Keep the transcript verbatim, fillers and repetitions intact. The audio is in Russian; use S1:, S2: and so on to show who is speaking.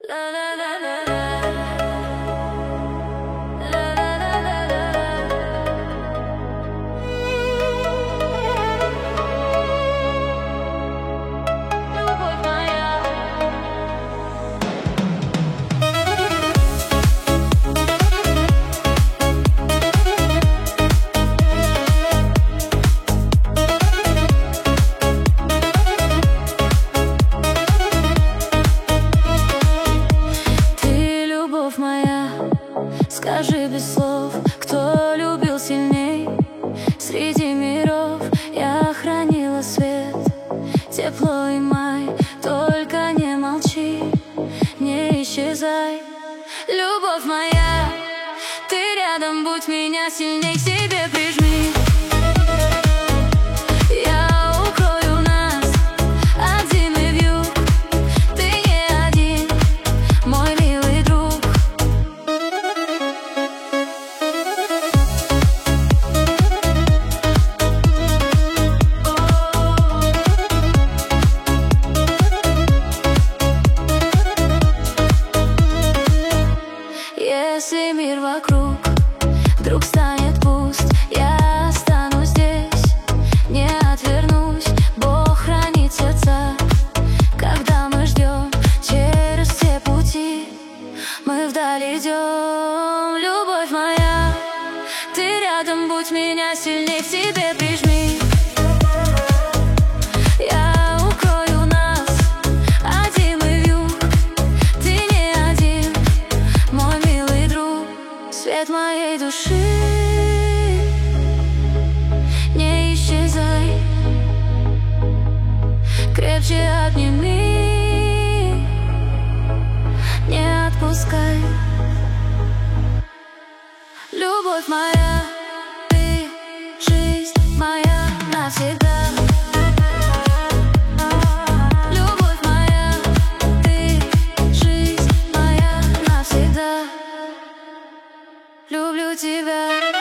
S1: Скажи без слов, кто любил сильней? Среди миров я хранила свет, тепло и май. Только не молчи, не исчезай. Любовь моя, ты рядом, будь меня сильней к себе прижми. Если мир вокруг вдруг станет пуст, я останусь здесь, не отвернусь. Бог хранит сердца, когда мы ждем. Через все пути мы вдаль идем. Любовь моя, ты рядом, будь меня сильней к себе прижми. Свет моей души, не исчезай, крепче обними, не отпускай. Любовь моя, ты жизнь моя навсегда. Любовь моя, ты жизнь моя навсегда. Люблю тебя.